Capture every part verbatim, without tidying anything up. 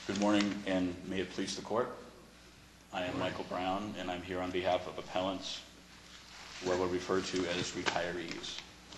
Good morning, and may it please the court. I am Michael Brown, and I'm here on behalf of appellants, who I will refer to as retirees.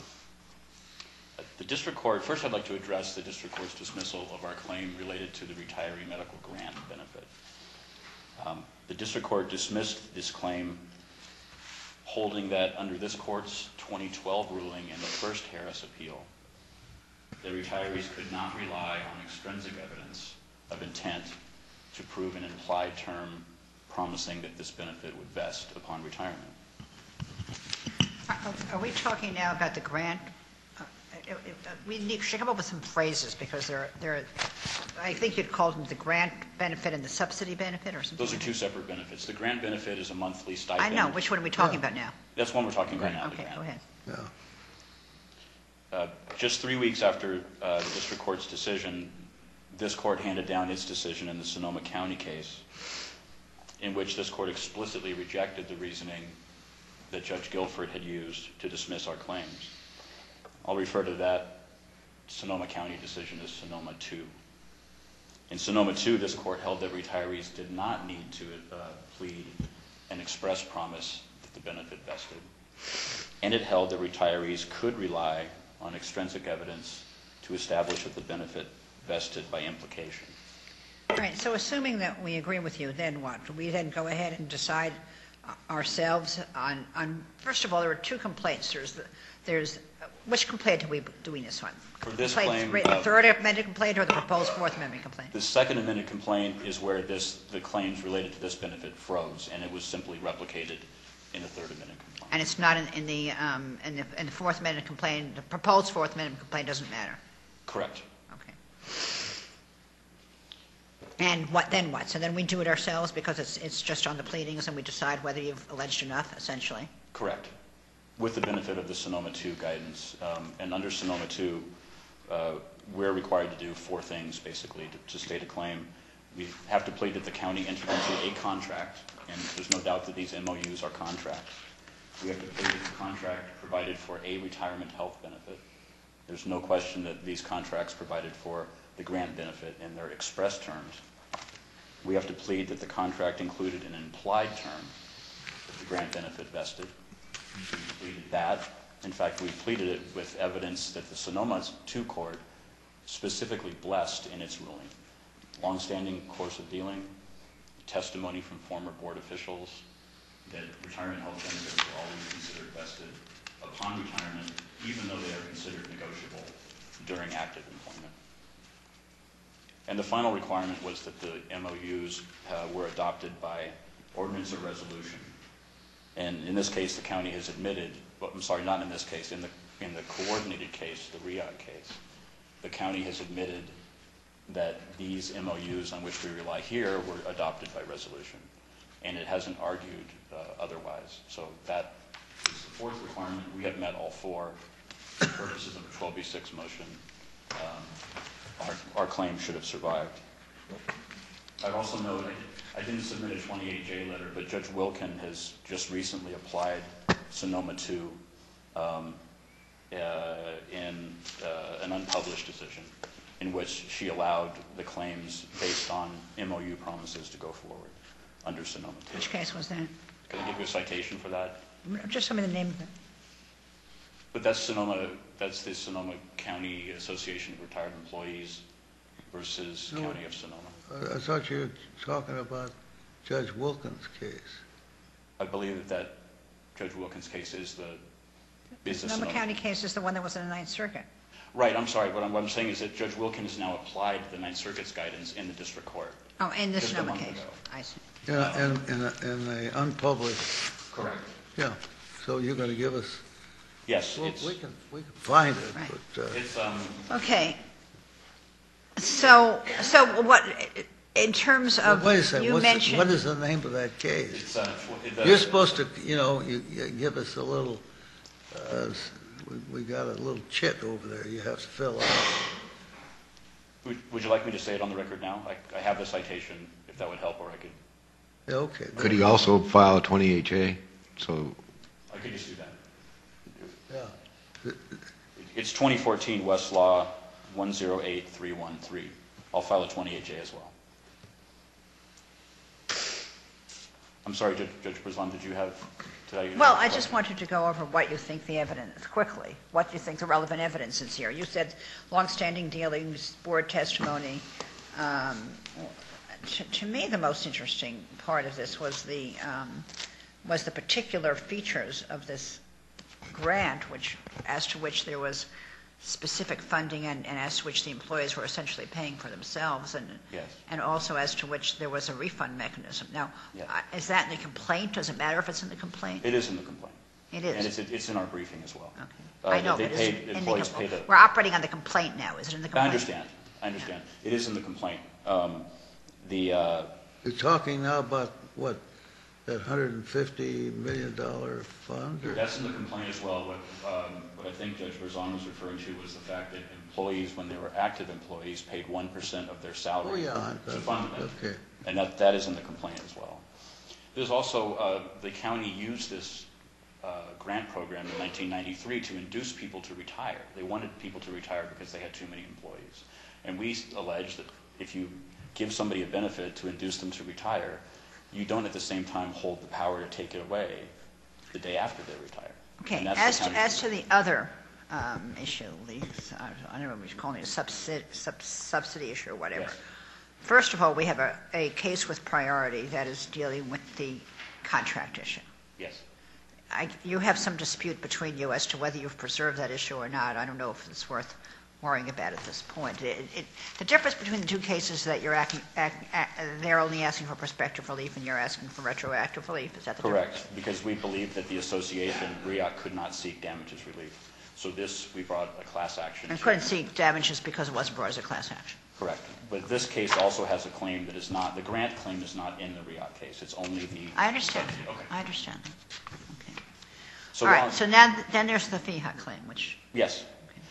The district court, first I'd like to address the district court's dismissal of our claim related to the retiree medical grant benefit. Um, the district court dismissed this claim, holding that under this court's twenty twelve ruling in the first Harris appeal, the retirees could not rely on extrinsic evidence of intent to prove an implied term promising that this benefit would vest upon retirement. Are, are we talking now about the grant? Uh, it, it, we need, should come up with some phrases because they're, they're, I think you'd call them the grant benefit and the subsidy benefit or something. Those are two separate benefits. The grant benefit is a monthly stipend. I know. Which one are we talking yeah. about now? That's one we're talking about now. Okay, go ahead. Yeah. Uh, just three weeks after uh, the district court's decision, this court handed down its decision in the Sonoma County case, in which this court explicitly rejected the reasoning that Judge Guilford had used to dismiss our claims. I'll refer to that Sonoma County decision as Sonoma two. In Sonoma two, this court held that retirees did not need to uh, plead an express promise that the benefit vested, and it held that retirees could rely on extrinsic evidence to establish that the benefit vested by implication. All right, so assuming that we agree with you, then what? Do we then go ahead and decide ourselves on, on first of all, there are two complaints. There's, the, there's uh, which complaint are we doing this one? For this complaint, claim, the uh, third amended complaint or the proposed fourth amendment complaint? The second amended complaint is where this, the claims related to this benefit froze, and it was simply replicated in the third amended complaint. And it's not in, in, the, um, in, the, in the fourth amendment complaint, the proposed fourth amendment complaint doesn't matter? Correct. Okay. And what then what? So then we do it ourselves because it's it's just on the pleadings and we decide whether you've alleged enough, essentially? Correct. With the benefit of the Sonoma two guidance. Um, and under Sonoma two, uh, we're required to do four things, basically, to, to state a claim. We have to plead that the county entered into a contract, and there's no doubt that these M O Us are contracts. We have to plead that the contract provided for a retirement health benefit. There's no question that these contracts provided for the grant benefit in their express terms. We have to plead that the contract included an implied term that the grant benefit vested. We pleaded that. In fact, we pleaded it with evidence that the Sonoma two court specifically blessed in its ruling. Long-standing course of dealing, testimony from former board officials that retirement health benefits were always considered vested upon retirement, even though they are considered negotiable during active employment. And the final requirement was that the M O Us uh, were adopted by ordinance or resolution. And in this case, the county has admitted, well, I'm sorry, not in this case, in the, in the coordinated case, the RIAD case, the county has admitted that these M O Us on which we rely here were adopted by resolution. And it hasn't argued uh, otherwise. So that is the fourth requirement. We have met all four for purposes of a twelve B six motion. Um, our, our claim should have survived. I'd also note, I, I didn't submit a twenty-eight J letter, but Judge Wilkin has just recently applied Sonoma two um, uh, in uh, an unpublished decision in which she allowed the claims based on M O U promises to go forward under Sonoma two. Which case was that? Can I give you a citation for that? Just tell me the name of it. But that's Sonoma, that's the Sonoma County Association of Retired Employees versus No, County of Sonoma. I thought you were talking about Judge Wilkins' case. I believe that that Judge Wilkins' case is the is the Sonoma Sonoma County case is the one that was in the Ninth Circuit. Right, I'm sorry. What I'm, what I'm saying is that Judge Wilkins has now applied the Ninth Circuit's guidance in the district court. Oh, in the Just a Sonoma month case. ago. I see. Yeah, and in, a, in a unpublished. Correct. Yeah. So you're going to give us. Yes, Well, it's we can we can find it, Right. but uh, it's um. Okay. So, so what, in terms of, wait a second. you What's mentioned. the, what is the name of that case? It's, uh, the, You're supposed to, you know, you, you give us a little. Uh, we, we got a little chit over there. You have to fill out. Would, would you like me to say it on the record now? I, I have the citation, if that would help, or I could. Yeah, okay. Could he also file a twenty-eight J? So I could just do that. Yeah. It's twenty fourteen Westlaw one zero eight three one three. I'll file a twenty-eight J as well. I'm sorry, Judge, Judge Berzon, did you have, did I? Well, I just wanted to go over what you think the evidence, quickly, what you think the relevant evidence is here. You said longstanding dealings, board testimony. Um, to, to me, the most interesting part of this was the, um, was the particular features of this grant, which, as to which there was specific funding and, and as to which the employees were essentially paying for themselves, and Yes. and also as to which there was a refund mechanism. Now, Yes. uh, is that in the complaint? Does it matter if it's in the complaint? It is in the complaint. It is. And it's, it's in our briefing as well. Okay. Uh, I know, they but is paid, it in the employees compl- paid a. We're operating on the complaint now. Is it in the I complaint? understand, I understand. It is in the complaint. Um, The, uh, You're talking now about, what, that one hundred fifty million dollars fund? or- that's in the complaint as well. What, um, what I think Judge Berzon was referring to was the fact that employees, when they were active employees, paid one percent of their Oh, salary yeah, I- to fund them. okay. And that, that is in the complaint as well. There's also, uh, the county used this uh, grant program in nineteen ninety-three to induce people to retire. They wanted people to retire because they had too many employees. And we allege that if you give somebody a benefit to induce them to retire, you don't at the same time hold the power to take it away the day after they retire. Okay, And that's the as to, county's as to the other um, issue, the, I don't know what you're calling it, a subsidi- sub- subsidy issue or whatever. Yes. First of all, we have a, a case with priority that is dealing with the contract issue. Yes. I, you have some dispute between you as to whether you've preserved that issue or not. I don't know if it's worth worrying about at this point. It, it, the difference between the two cases is that you're acting, act, act, they're only asking for prospective relief and you're asking for retroactive relief. Is that the difference? Correct, because we believe that the association, R I A C, could not seek damages relief. So this, we brought a class action. And to- couldn't seek damages because it wasn't brought as a class action. Correct. But this case also has a claim that is not, the grant claim is not in the R I A C case. It's only the. I understand. Okay. I understand. Okay. So All right. on- So now, then there's the F I H A claim, which Yes.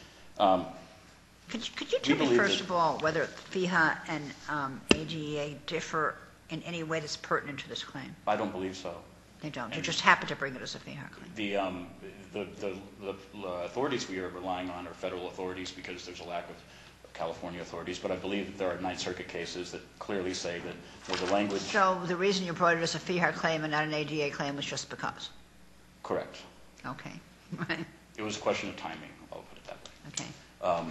Um, could you, could you tell me believe first that- of all whether F I H A and um, A D E A differ in any way that's pertinent to this claim? I don't believe so. They don't. You And- just happen to bring it as a F I H A claim. The, um, the, the, the authorities we are relying on are federal authorities because there's a lack of California authorities, but I believe that there are Ninth Circuit cases that clearly say that where the language. So the reason you brought it as a F I H A claim and not an A D E A claim was just because? Correct. Okay. It was a question of timing, I'll put it that way. Okay. Um,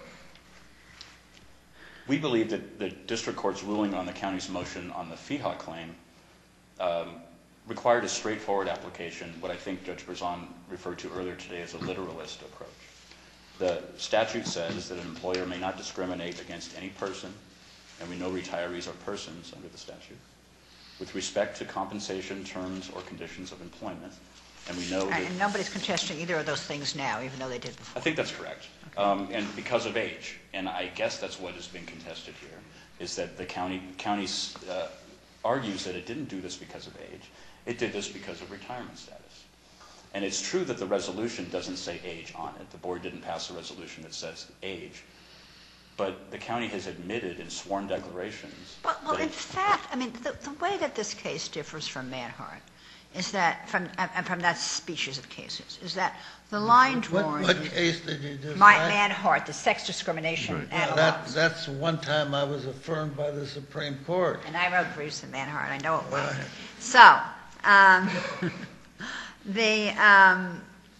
we believe that the district court's ruling on the county's motion on the F I H A claim um, required a straightforward application, what I think Judge Berzon referred to earlier today as a literalist approach. The statute says that an employer may not discriminate against any person, and we know retirees are persons under the statute, with respect to compensation, terms, or conditions of employment. And we know that... And nobody's contesting either of those things now, even though they did before. I think that's correct. Um, and because of age, and I guess that's what has been contested here, is that the county, county uh, argues that it didn't do this because of age. It did this because of retirement status. And it's true that the resolution doesn't say age on it. The board didn't pass a resolution that says age. But the county has admitted in sworn declarations... Well, well that in it- fact, I mean, the, the way that this case differs from Manhart is that, from, and from that species of cases, is that the line What, drawing... what case did you just My, cite? Manhart, the sex discrimination Yeah, analog. that, that's one time I was affirmed by the Supreme Court. And I wrote briefs in Manhart, I know it well. Right. So, um, the, um,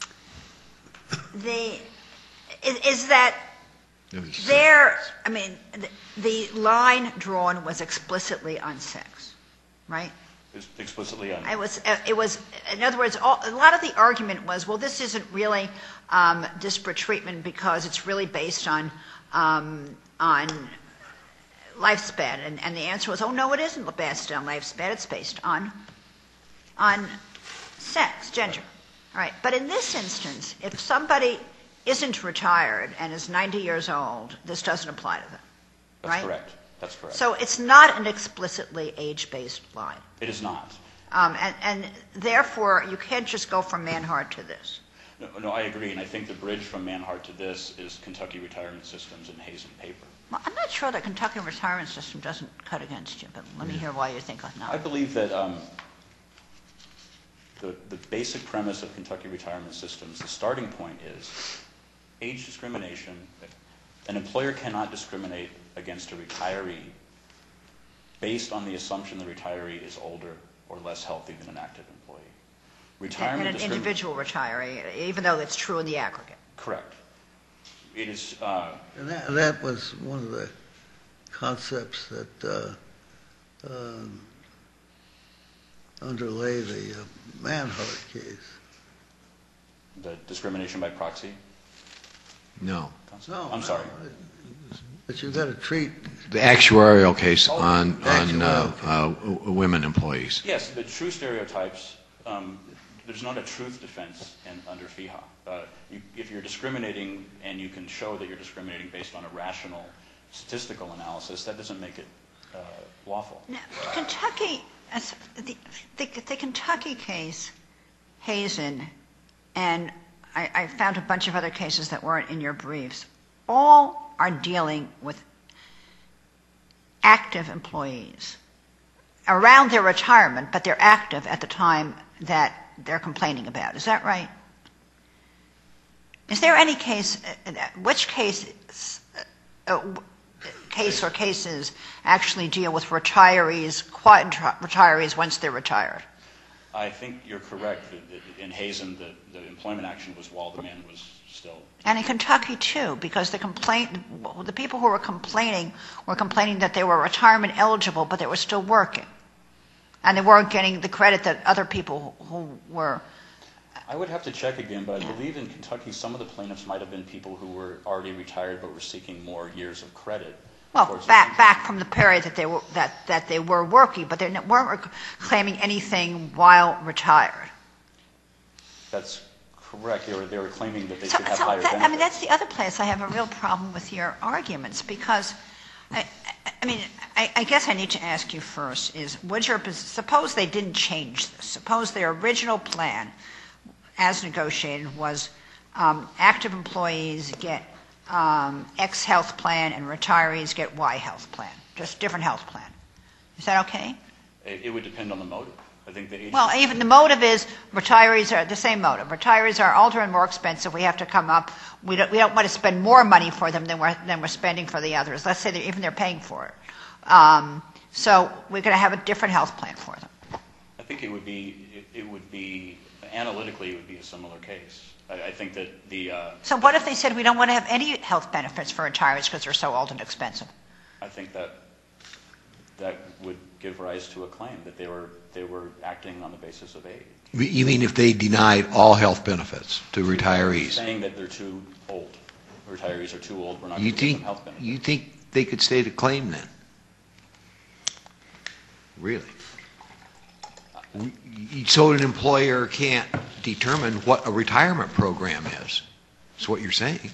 the, is, is that there, I mean, the, the line drawn was explicitly on sex, right? It's explicitly on... It was, uh, it was, in other words, all, a lot of the argument was, well, this isn't really um, disparate treatment because it's really based on, um, on lifespan. And, and the answer was, oh, no, it isn't based on lifespan. It's based on, on sex, gender. All right. But in this instance, if somebody isn't retired and is ninety years old, this doesn't apply to them, That's right? correct. That's correct. So it's not an explicitly age-based line. It is not. Um, and, and therefore, you can't just go from Manhart to this. No, no, I agree, and I think the bridge from Manhart to this is Kentucky Retirement Systems and Hayes and Paper. Well, I'm not sure that Kentucky retirement system doesn't cut against you, but let me hear why you think I not. believe that um, the, the basic premise of Kentucky Retirement Systems, the starting point is age discrimination. An employer cannot discriminate against a retiree based on the assumption the retiree is older or less healthy than an active employee. And Retirement an discrimin- individual retiree, even though it's true in the aggregate. Correct. It is, uh, And that, that was one of the concepts that uh, um, underlay the uh, Manhart case. the discrimination by proxy. No. No, I'm sorry. no, But you've got to treat, The actuarial case Oh, on, on uh, actuarial uh, w- women employees. Yes, the true stereotypes, um, there's not a truth defense in, under F I H A. Uh, you, if you're discriminating and you can show that you're discriminating based on a rational statistical analysis, that doesn't make it uh, lawful. Now, Kentucky, as the, the, the Kentucky case, Hazen, and I, I found a bunch of other cases that weren't in your briefs, all are dealing with active employees around their retirement, but they're active at the time that they're complaining about. Is that right? Is there any case, uh, which case, uh, case or cases actually deal with retirees, quiet retirees once they're retired? I think you're correct. In Hazen, the, the employment action was while the man was still. And in Kentucky, too, because the complaint, the people who were complaining were complaining that they were retirement eligible, but they were still working. And they weren't getting the credit that other people who were. I would have to check again, but I believe in Kentucky some of the plaintiffs might have been people who were already retired but were seeking more years of credit. Well, towards back the- back from the period that they were that, that they were working, but they weren't claiming anything while retired. That's correct. They were they were claiming that they So, should have so higher that, benefits. I mean, that's the other place I have a real problem with your arguments, because, I, I, I mean, I, I guess I need to ask you first is, would your, suppose they didn't change this. Suppose their original plan, as negotiated, was um, active employees get um, X health plan and retirees get Y health plan, just different health plan. Is that okay? It, it would depend on the motive. I think the agency. Well, even the motive is retirees are the same motive. Retirees are older and more expensive. We have to come up. We don't, we don't want to spend more money for them than we're, than we're spending for the others. Let's say that even they're paying for it. Um, so we're going to have a different health plan for them. I think it would be, it, it would be, analytically, it would be a similar case. I, I think that the. Uh, So what if they said we don't want to have any health benefits for retirees because they're so old and expensive? I think that that would give rise to a claim that they were they were acting on the basis of age. You mean if they denied all health benefits to retirees? Saying that they're too old. Retirees are too old, we're not going You to give them think, health benefits. you think they could state a claim then? Really? We- So an employer can't determine what a retirement program is. That's what you're saying.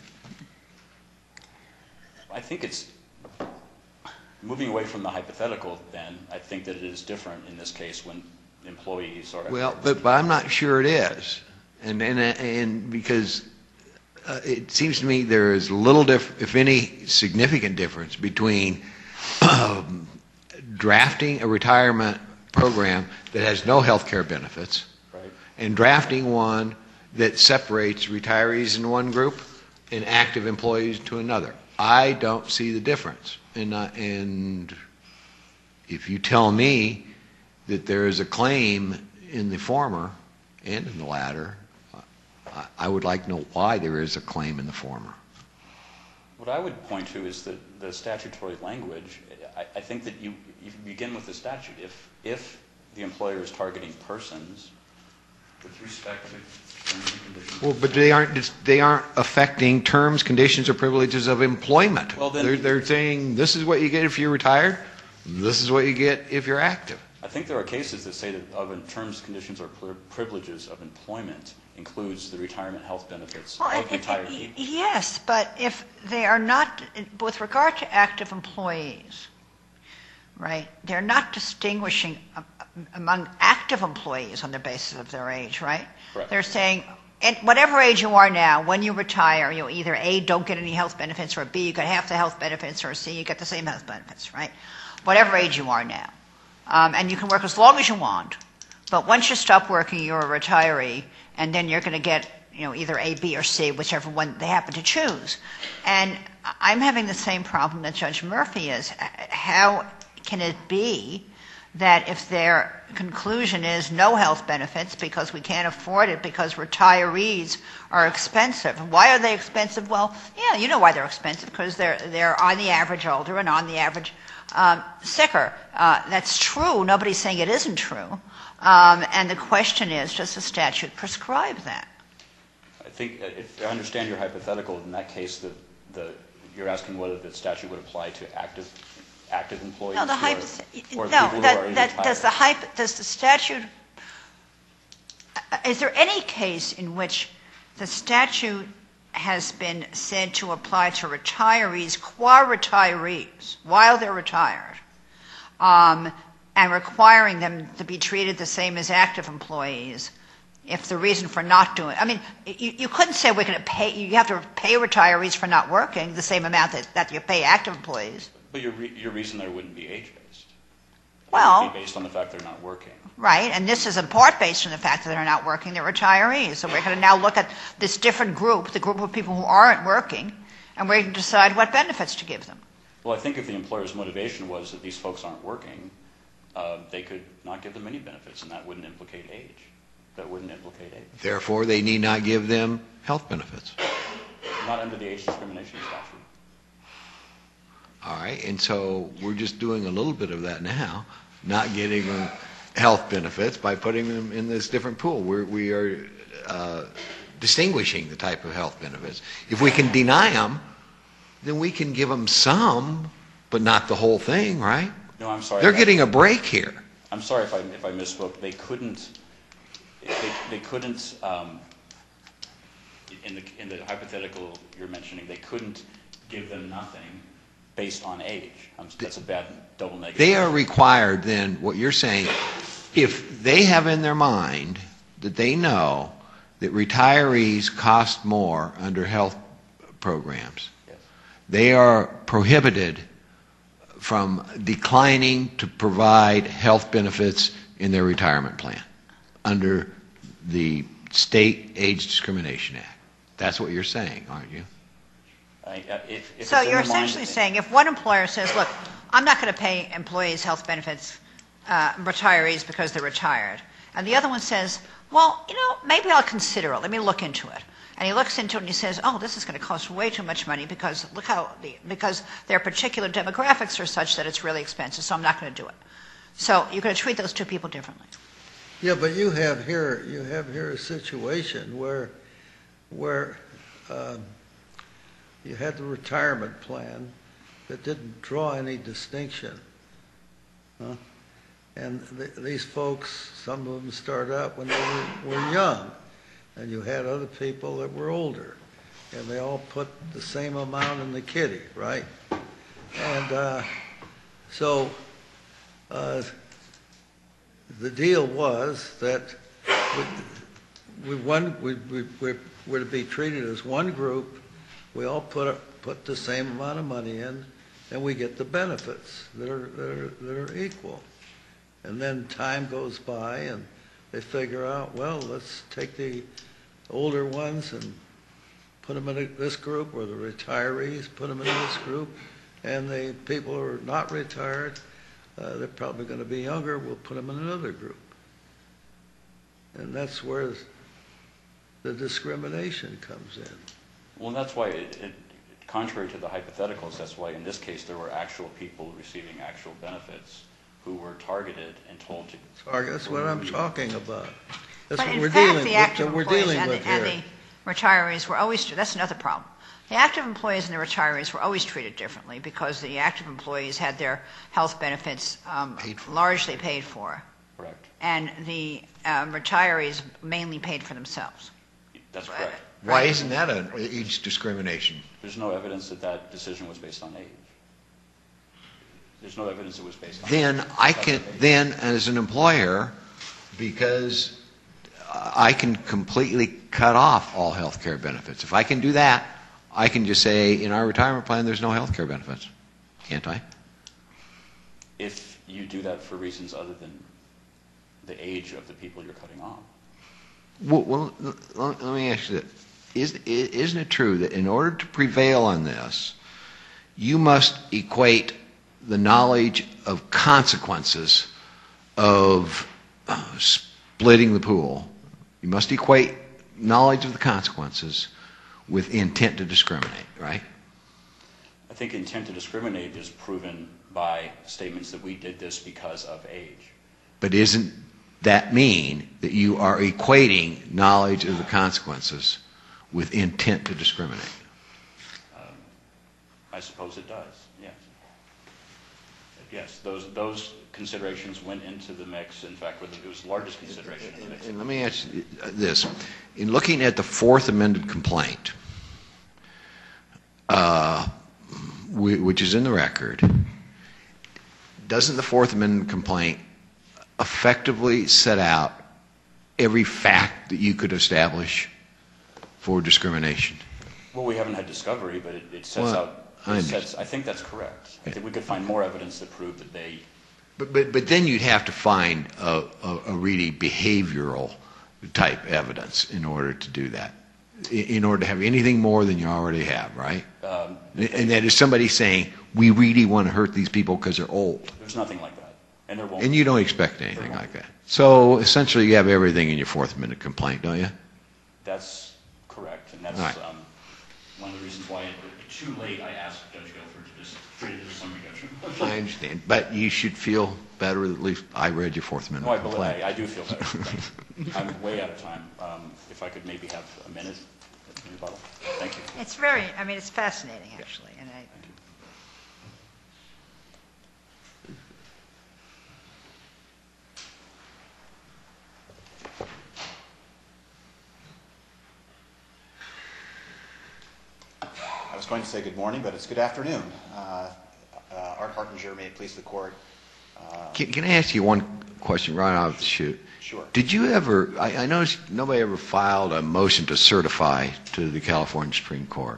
I think it's, moving away from the hypothetical then, I think that it is different in this case when employees are. Well, but, but I'm not sure it is. And, and, and because uh, it seems to me there is little, diff- if any, significant difference between um, drafting a retirement program that has no health care benefits Right. and drafting one that separates retirees in one group and active employees to another. I don't see the difference. And, uh, and if you tell me that there is a claim in the former and in the latter, I, I would like to know why there is a claim in the former. What I would point to is the, the statutory language. I, I think that you, you begin with the statute. If, if the employer is targeting persons with respect to terms and conditions. Well, but they aren't, they aren't affecting terms, conditions, or privileges of employment. Well, then- They're, they're saying this is what you get if you're retired, this is what you get if you're active. I think there are cases that say that of in terms, conditions, or pri- privileges of employment includes the retirement health benefits Well, of it- retired it- people. yes, but if they are not, with regard to active employees, right, they're not distinguishing um, among active employees on the basis of their age, right? Correct. They're saying, at whatever age you are now, when you retire, you either A, don't get any health benefits, or B, you get half the health benefits, or C, you get the same health benefits, right? Whatever age you are now. Um, and you can work as long as you want, but once you stop working, you're a retiree, and then you're going to get, you know, either A, B, or C, whichever one they happen to choose. And I'm having the same problem that Judge Murphy is. How can it be that if their conclusion is no health benefits because we can't afford it because retirees are expensive. Why are they expensive? Well, yeah, you know why they're expensive, because they're, they're on the average older and on the average um, sicker. Uh, that's true. Nobody's saying it isn't true. Um, and the question is, does the statute prescribe that? I think uh, if I understand your hypothetical, in that case, the, the, you're asking whether the statute would apply to active active employees No, the who are, hypo- or no, people who that, are that, retired. does the hypo- does the statute, uh, is there any case in which the statute has been said to apply to retirees, qua retirees, while they're retired, um, and requiring them to be treated the same as active employees, if the reason for not doing, I mean, you, you couldn't say we're going to pay, you have to pay retirees for not working the same amount that, that you pay active employees. But your, re- your reason there wouldn't be age-based. Well- It would be based on the fact they're not working. Right, and this is in part based on the fact that they're not working, they're retirees. So we're going to now look at this different group, the group of people who aren't working, and we're going to decide what benefits to give them. Well, I think if the employer's motivation was that these folks aren't working, uh, they could not give them any benefits, and that wouldn't implicate age. That wouldn't implicate age. Therefore, they need not give them health benefits. Not under the age discrimination statute. All right, and so we're just doing a little bit of that now, not getting them health benefits by putting them in this different pool. We're, we are uh, distinguishing the type of health benefits. If we can deny them, then we can give them some, but not the whole thing, right? No, I'm sorry. They're getting a break here. I'm sorry if I, if I misspoke. They couldn't, they, they couldn't, um, in the, in the hypothetical you're mentioning, they couldn't give them nothing based on age. Um, that's a bad double negative. They are required then, what you're saying, if they have in their mind that they know that retirees cost more under health programs, Yes. they are prohibited from declining to provide health benefits in their retirement plan under the State Age Discrimination Act. That's what you're saying, aren't you? I, uh, if, if So it's in you're the mind- essentially saying if one employer says, look, I'm not going to pay employees health benefits, uh, retirees because they're retired, and the other one says, well, you know, maybe I'll consider it. Let me look into it. And he looks into it and he says, oh, this is going to cost way too much money because look how the, because their particular demographics are such that it's really expensive, so I'm not going to do it. So you're going to treat those two people differently. Yeah, but you have here, you have here a situation where, where um, you had the retirement plan that didn't draw any distinction. Huh? And th- these folks, some of them start out when they were, were young, and you had other people that were older, and they all put the same amount in the kitty, right? And uh, so uh, the deal was that we, we, one, we, we, we were to be treated as one group. We all put a, put the same amount of money in, and we get the benefits that are, that are, that are equal. And then time goes by, and they figure out, well, let's take the older ones and put them in this group, or the retirees, put them in this group, and the people who are not retired, uh, they're probably going to be younger, we'll put them in another group. And that's where the discrimination comes in. Well, and that's why, it, it, contrary to the hypotheticals, that's why in this case there were actual people receiving actual benefits who were targeted and told to. Target, that's what I'm talking about. That's But what in we're fact, dealing, the with- active that we're employees dealing and with the, and here. the retirees were always, that's another problem. The active employees and the retirees were always treated differently because the active employees had their health benefits um, Paid for. largely paid for, Correct. and the um, retirees mainly paid for themselves. That's correct. Why isn't that an age discrimination? There's no evidence that that decision was based on age. There's no evidence it was based on. Then I can, then as an employer, because I can completely cut off all health care benefits. If I can do that, I can just say, in our retirement plan, there's no health care benefits. Can't I? If you do that for reasons other than the age of the people you're cutting off. Well, well let let me ask you this. Is, isn't it true that in order to prevail on this, you must equate the knowledge of consequences of uh, splitting the pool, you must equate knowledge of the consequences with intent to discriminate, right? I think intent to discriminate is proven by statements that we did this because of age. But isn't that mean that you are equating knowledge of the consequences with intent to discriminate? Um, I suppose it does, yes. Yes, those those considerations went into the mix. In fact, it was the largest consideration in the mix. And let me ask you this. In looking at the fourth amended complaint, uh, which is in the record, doesn't the fourth amended complaint effectively set out every fact that you could establish for discrimination? Well, we haven't had discovery, but it, it sets Well, out. I It sets, I think that's correct. I think we could find more evidence that proved that they. But but but then you'd have to find a, a, a really behavioral type evidence in order to do that. In, in order to have anything more than you already have, right? Um, And that is somebody saying, we really want to hurt these people because they're old. There's nothing like that, and there won't. And you don't expect anything like that. So essentially you have everything in your Fourth Amendment complaint, don't you? That's correct, and that's All right. um, one of the reasons why, it, too late, I asked Judge Guilford to just treat it as a summary judgment. I understand. But you should feel better that at least I read your Fourth No, I, Amendment believe, complaint. I, I do feel better. Thank you. I'm way out of time. Um, if I could maybe have a minute, in rebuttal. Thank you. It's very, I mean, it's fascinating, actually, and I, Thank you. I was going to say good morning, but it's good afternoon. Uh, uh, Art Hartinger, may it please the court. Uh, Can, can I ask you one question right out of the chute? Sure. Did you ever, I, I noticed nobody ever filed a motion to certify to the California Supreme Court.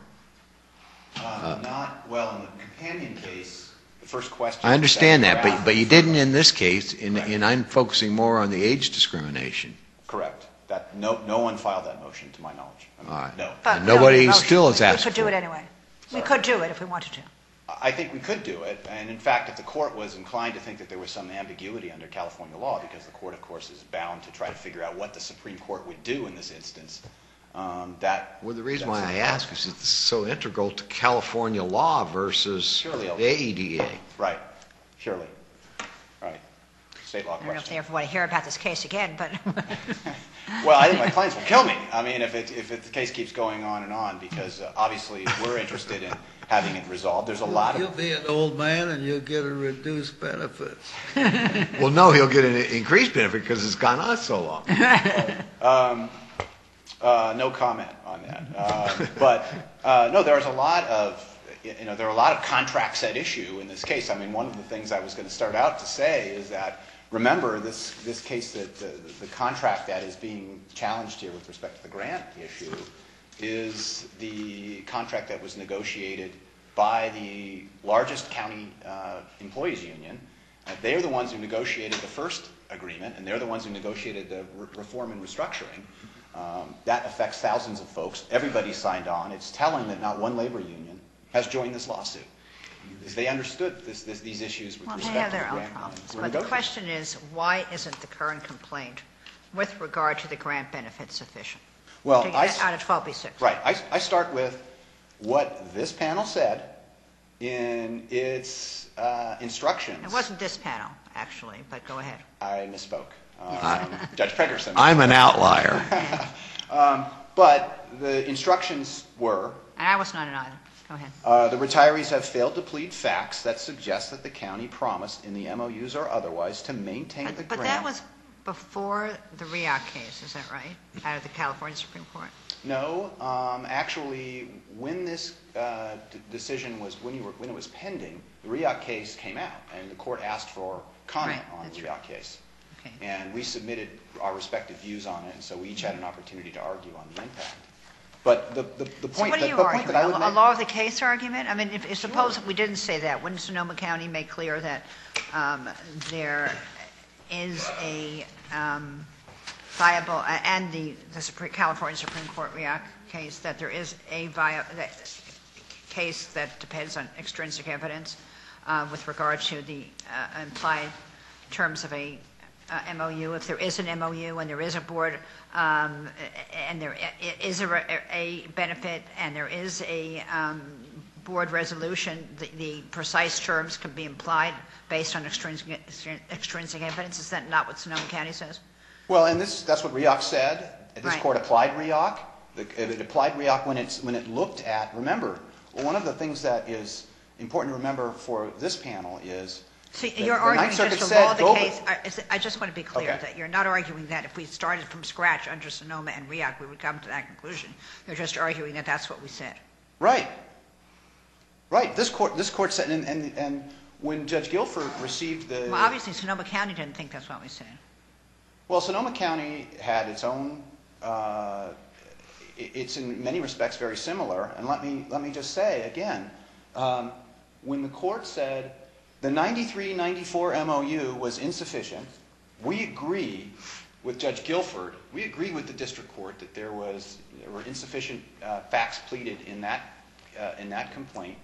Uh, not, well, in the companion case, the first question. I understand that, you but, asked- but you didn't in this case, and, Correct. and I'm focusing more on the age discrimination. Correct. That, no, no one filed that motion, to my knowledge. I mean, All right. No. but And we don't nobody need a motion. still has We- asked We could do for it it. anyway. We Sorry. could do it if we wanted to. I think we could do it, and in fact, if the court was inclined to think that there was some ambiguity under California law, because the court, of course, is bound to try to figure out what the Supreme Court would do in this instance, um, that... Well, the reason that's why I a- ask is it's so integral to California law versus Surely, the A E D A. Right, surely. Right. State law I don't know if they question. ever want to hear about this case again, but Well, I think my clients will kill me. I mean, if it, if it, the case keeps going on and on, because uh, obviously we're interested in having it resolved. There's a lot You'll of... be an old man and you'll get a reduced benefits. Well, no, he'll get an increased benefit because it's gone on so long. Um, uh, no comment on that. Uh, but, uh, no, there's a lot of... You know, there are a lot of contracts at issue in this case. I mean, one of the things I was going to start out to say is that, remember, this, this case, that the, the contract that is being challenged here with respect to the grant issue is the contract that was negotiated by the largest county uh, employees union. Uh, they're the ones who negotiated the first agreement, and they're the ones who negotiated the re- reform and restructuring. Um, that affects thousands of folks. Everybody signed on. It's telling that not one labor union has joined this lawsuit. Because they understood this, this, these issues with well, they respect have to the their own grant. problems. We're But the negotiating. question is, why isn't the current complaint with regard to the grant benefit sufficient? Well, To I get s- out of twelve B six. Right. I, I start with what this panel said in its uh, instructions. It wasn't this panel, actually, but go ahead. I misspoke. Um, Judge Pregerson. I'm an outlier. Um, but the instructions were, And I was not an either. Go ahead. uh, the retirees have failed to plead facts that suggest that the county promised in the M O Us or otherwise to maintain the But, grant. but that was before the RIAC case, is that right? Out of the California Supreme Court? No, um, actually, when this uh, d- decision was, when, you were, when it was pending, the RIAC case came out, and the court asked for comment Right, on the that's RIAC right. case. Okay. And we submitted our respective views on it, and so we each had an opportunity to argue on the impact. But the, the, the So point, what that, are you the point arguing? that I would A- make... A law of the case argument? I mean, if, if suppose we didn't say that, wouldn't Sonoma County make clear that um, there is a um, viable, uh, and the, the Supreme, California Supreme Court RIAC case, that there is a via, that case that depends on extrinsic evidence uh, with regard to the uh, implied terms of a uh, M O U, if there is an M O U and there is a board, um, and there is a, a benefit and there is a um, board resolution, the, the precise terms can be implied based on extrinsic, extrinsic evidence. Is that not what Sonoma County says? Well, and this, that's what REOC said. This Right. court applied REOC. The, it applied REOC when, it's, when it looked at, remember, one of the things that is important to remember for this panel is See, that you're the arguing Ninth Circuit just the said, law of the go- case. I, is it- I just want to be clear Okay. that you're not arguing that if we started from scratch under Sonoma and REOC, we would come to that conclusion. You're just arguing that that's what we said. Right. Right. This court, this court said, and, and, and when Judge Guilford received the... Well, obviously, Sonoma County didn't think that's what we said. Well, Sonoma County had its own, uh, it- it's in many respects very similar. And let me, let me just say again, um, when the court said the ninety-three ninety-four M O U was insufficient, we agree with Judge Guilford, we agree with the district court that there was, there were insufficient uh, facts pleaded in that, uh, in that complaint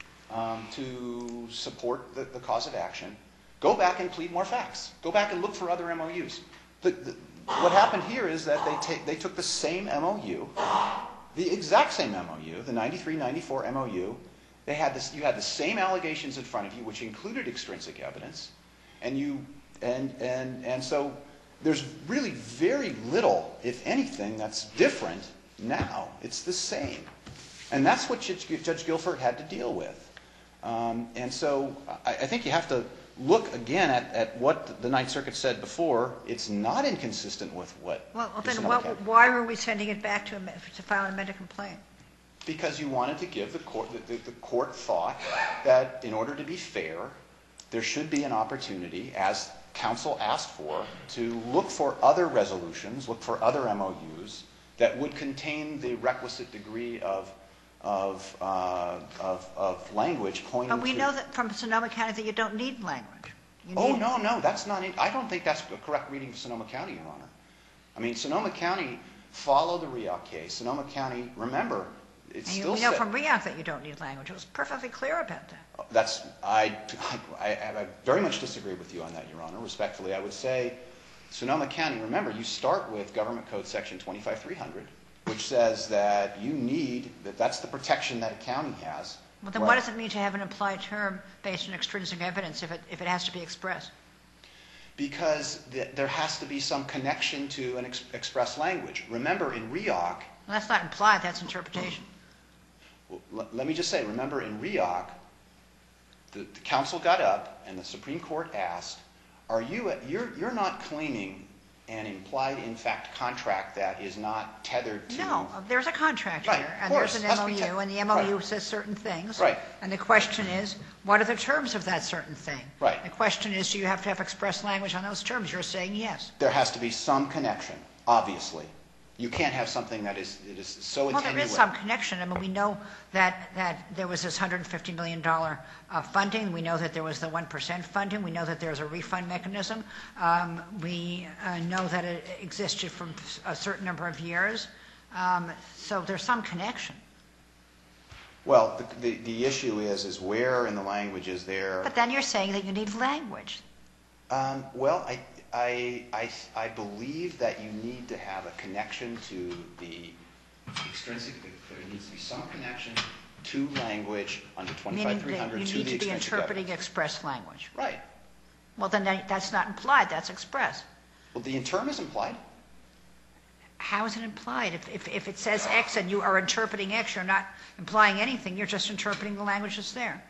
um, to support the, the cause of action. Go back and plead more facts. Go back and look for other M O Us. The, the, what happened here is that they, take, they took the same M O U, the exact same M O U, the ninety-three ninety-four M O U. They had this, you had the same allegations in front of you, which included extrinsic evidence, and you and and and so there's really very little, if anything, that's different now. It's the same, and that's what Judge, Judge Guilford had to deal with. Um, and so I, I think you have to look again at, at what the Ninth Circuit said before. It's not inconsistent with what. Well, well then Sonoma what, County- why were we sending it back to, to file an amended complaint? Because you wanted to give the court, the, the, the court thought that in order to be fair, there should be an opportunity, as counsel asked for, to look for other resolutions, look for other M O Us that would contain the requisite degree of of uh, of, of language pointing But we to. know that from Sonoma County that you don't need language. You Oh need- no, no, that's not it. I don't think that's a correct reading of Sonoma County, Your Honor. I mean, Sonoma County followed the REOC case. Sonoma County, remember, it's And you- still we know said- from REOC that you don't need language. It was perfectly clear about that. That's, I, I, I very much disagree with you on that, Your Honor. Respectfully, I would say Sonoma County, remember, you start with Government Code Section twenty-five three hundred, which says that you need, that that's the protection that a county has. Well, then Well, what does it mean to have an implied term based on extrinsic evidence if it, if it has to be expressed? Because th- there has to be some connection to an ex- express language. Remember, in REOC, Well, that's not implied, that's interpretation. well, l- let me just say, remember, in REOC, the, the council got up and the Supreme Court asked, are you, you're, you're not claiming an implied, in fact, contract that is not tethered to... No, there's a contract Right, here, of and there's course, an has to M O be U, te- and the M O U right. says certain things. Right. And the question is, what are the terms of that certain thing? Right. The question is, do you have to have express language on those terms? You're saying yes. There has to be some connection, obviously. You can't have something that is, that is so Well, attenuated. there is some connection. I mean, we know that, that there was this one hundred fifty million dollars uh, funding. We know that there was the one percent funding. We know that there's a refund mechanism. Um, we uh, know that it existed for a certain number of years. Um, so there's some connection. Well, the, the, the issue is, is where in the language is there... But then you're saying that you need language. Um, well, I, I, I, I believe that you need to have a connection to the extrinsic, there needs to be some connection to language under Meaning twenty-five three that hundred you to need the to be extrinsic interpreting evidence. express language. Right. Well, then that, that's not implied. That's express. Well, the term is implied. How is it implied? If, if, if it says X and you are interpreting X, you're not implying anything. You're just interpreting the language that's there.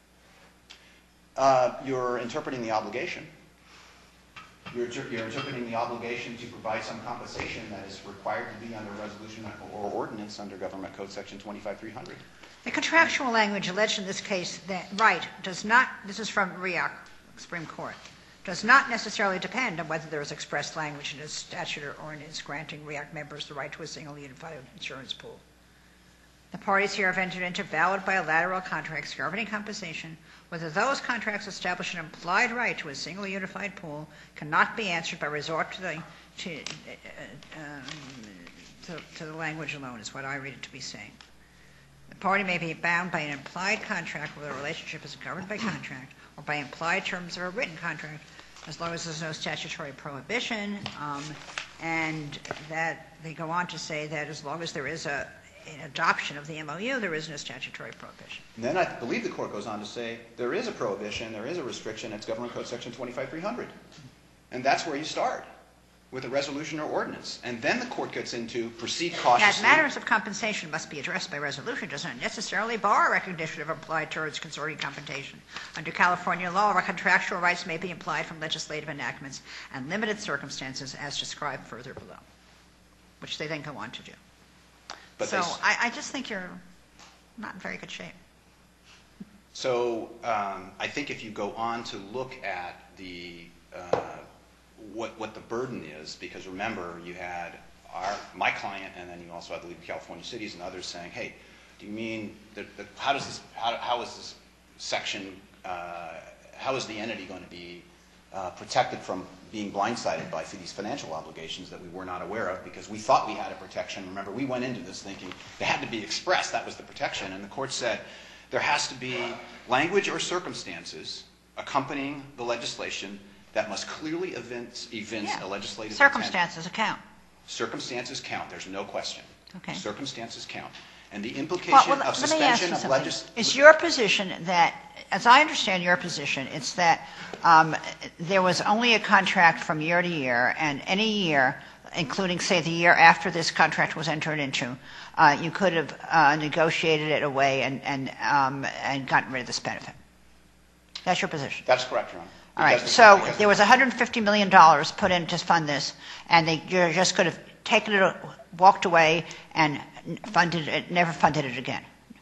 Uh, you're interpreting the obligation. You're, inter- you're interpreting the obligation to provide some compensation that is required to be under resolution or ordinance under Government Code Section twenty-five three hundred. The contractual language alleged in this case, that right, does not, this is from REOC, Supreme Court, does not necessarily depend on whether there is expressed language in a statute or ordinance granting REOC members the right to a single unified insurance pool. The parties here have entered into valid bilateral contracts governing compensation. Whether those contracts establish an implied right to a single unified pool cannot be answered by resort to the to, uh, um, to, to the language alone, is what I read it to be saying. The party may be bound by an implied contract where the relationship is governed by contract, or by implied terms of a written contract as long as there's no statutory prohibition, um, and that they go on to say that as long as there is a, an adoption of the M O U, there is no statutory prohibition. And then I believe the court goes on to say there is a prohibition, there is a restriction, it's Government Code Section twenty-five three hundred. And that's where you start, with a resolution or ordinance. And then the court gets into proceed cautiously. That matters of compensation must be addressed by resolution doesn't necessarily bar recognition of implied terms concerning compensation. Under California law, contractual rights may be implied from legislative enactments and limited circumstances as described further below, which they then go on to do. But so they, I, I just think you're not in very good shape. So um, I think if you go on to look at the uh, what what the burden is, because remember you had our my client, and then you also had the League of California Cities and others saying, hey, do you mean that, that how does this how, how is this section uh, how is the entity going to be uh, protected from being blindsided by these financial obligations that we were not aware of because we thought we had a protection. Remember, we went into this thinking they had to be expressed. That was the protection. And the court said there has to be language or circumstances accompanying the legislation that must clearly evince, evince Yeah. a legislative Circumstances intent. account. Circumstances count. There's no question. Okay. Circumstances count. And the implication Well, well, of let me ask suspension you of something. legislation... Is your position that, as I understand your position, it's that um, there was only a contract from year to year, and any year, including, say, the year after this contract was entered into, uh, you could have uh, negotiated it away and, and, um, and gotten rid of this benefit? That's your position? That's correct, Your Honor. All right, Because- so because- there was one hundred fifty million dollars put in to fund this, and they you just could have taken it, walked away, and funded it, never funded it again.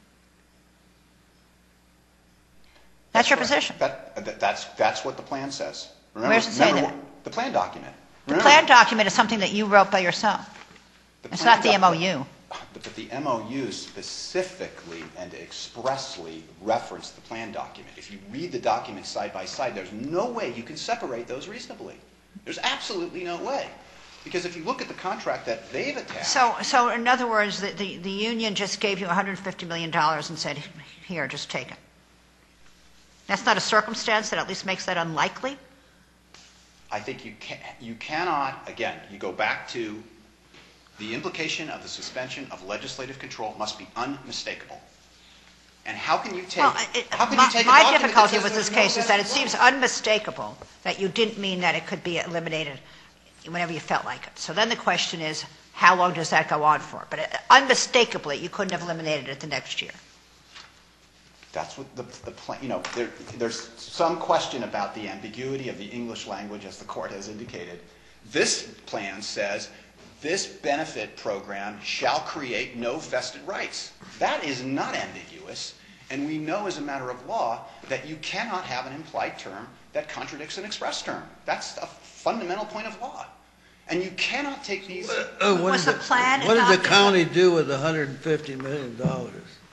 That's your correct. position. That, that, that's, that's what the plan says. Remember, Where does it say remember that? what- The plan document. The Remember, plan document is something that you wrote by yourself. the It's plan not the doc- M O U. But the M O U specifically and expressly referenced the plan document. If you read the documents side by side, there's no way you can separate those reasonably. There's absolutely no way. Because if you look at the contract that they've attached... So, so in other words, the, the, the union just gave you one hundred fifty million dollars and said, here, just take it. That's not a circumstance that at least makes that unlikely? I think you can, you cannot, again, you go back to the implication of the suspension of legislative control must be unmistakable. And how can you take, Well, it, how can my, you take a my document that difficulty says with this there's no case is that it vested seems right? unmistakable that you didn't mean that it could be eliminated whenever you felt like it. So then the question is, how long does that go on for? But it, unmistakably, you couldn't have eliminated it the next year. That's what the, the plan, you know, there, there's some question about the ambiguity of the English language, as the court has indicated. This plan says this benefit program shall create no vested rights. That is not ambiguous, and we know as a matter of law that you cannot have an implied term that contradicts an express term. That's a fundamental point of law. And you cannot take these... Uh, what Was did the plan What did the adopted? county do with one hundred fifty million dollars?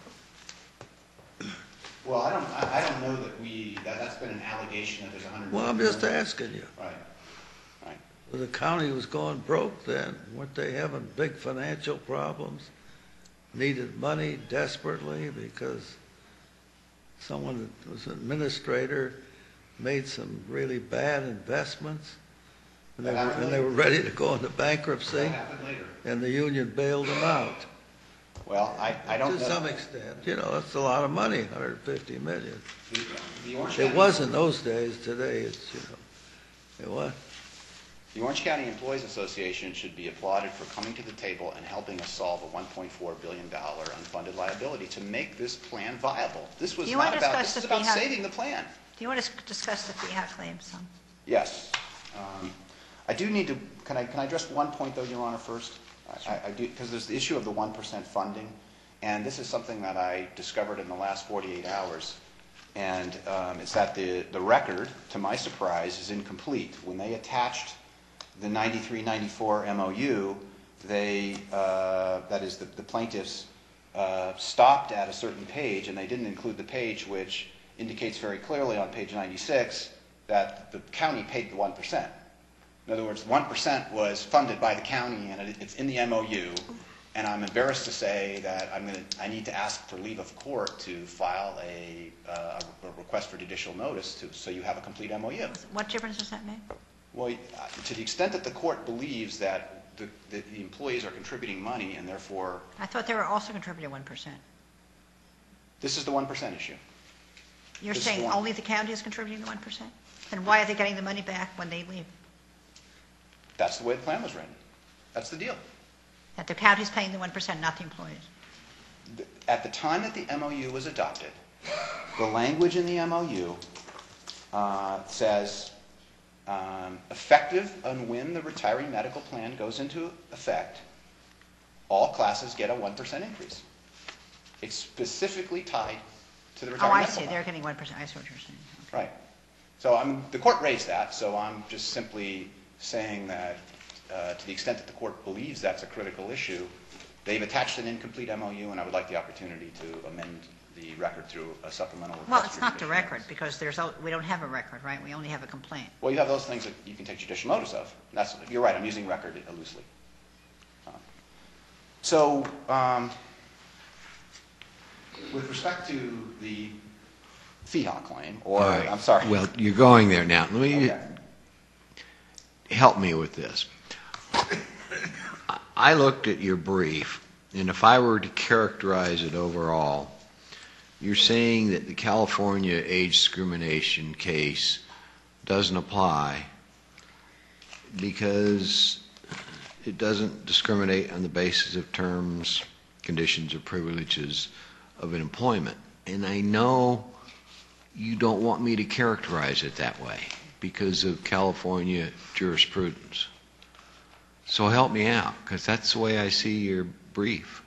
Well, I don't, I I don't know that we, that, that's been an allegation that there's a hundred... Well, I'm just asking you. Right, right. Well, the county was going broke then. Weren't they having big financial problems? Needed money desperately because someone that was an administrator made some really bad investments. And they were, and they were ready to go into bankruptcy, That happened later. and the union bailed them out. Well, I, I don't know. To some extent, you know, that's a lot of money, one hundred fifty million. The- the Orange It County- was in those days. Today, it's, you know, it was. The Orange County Employees Association should be applauded for coming to the table and helping us solve a one point four billion dollars unfunded liability to make this plan viable. This was Do you not want to about, discuss this is the about FEHA? saving the plan. Do you want to discuss the FEHA claims? Son? Yes. Um, I do need to, can I, can I address one point though, Your Honor, first? I, I do, because there's the issue of the one percent funding, and this is something that I discovered in the last forty-eight hours. And um, it's that the, the record, to my surprise, is incomplete. When they attached the ninety-three ninety-four M O U, they, uh, that is the, the plaintiffs, uh, stopped at a certain page, and they didn't include the page which indicates very clearly on page ninety-six that the county paid the one percent. In other words, one percent was funded by the county, and it, it's in the M O U. And I'm embarrassed to say that I'm going to, I need to ask for leave of court to file a, uh, a request for judicial notice to, so you have a complete M O U. What difference does that make? Well, uh, to the extent that the court believes that the, the, the employees are contributing money and therefore I thought they were also contributing one percent. this is the one percent issue. You're This saying one. only the county is contributing the one percent? Then why are they getting the money back when they leave? That's the way the plan was written. That's the deal. That the county's paying the one percent, not the employees? The- At the time that the M O U was adopted, the language in the M O U uh, says um, effective on when the retiree medical plan goes into effect, all classes get a one percent increase. It's specifically tied to the retiree Oh, I medical see, plan. they're getting one percent, I see what you're saying. Okay. Right. So I'm, the court raised that, so I'm just simply saying that uh, to the extent that the court believes that's a critical issue, they've attached an incomplete M O U, and I would like the opportunity to amend the record through a supplemental request. Well, it's for not the judicial record, notice. because there's, al- we don't have a record, right? We only have a complaint. Well, you have those things that you can take judicial notice of. That's, you're right, I'm using record loosely. Uh, So, um, with respect to the FEHA claim, or, All right. I'm sorry. Well, you're going there now. Let me Okay. help me with this. I looked at your brief, and if I were to characterize it overall, you're saying that the California age discrimination case doesn't apply because it doesn't discriminate on the basis of terms, conditions, or privileges of an employment. And I know you don't want me to characterize it that way because of California jurisprudence. So help me out, because that's the way I see your brief.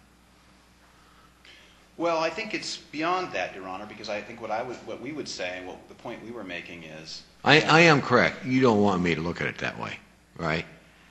Well, I think it's beyond that, Your Honor, because I think what I would, what we would say, well, the point we were making is, I, I am correct. You don't want me to look at it that way, right?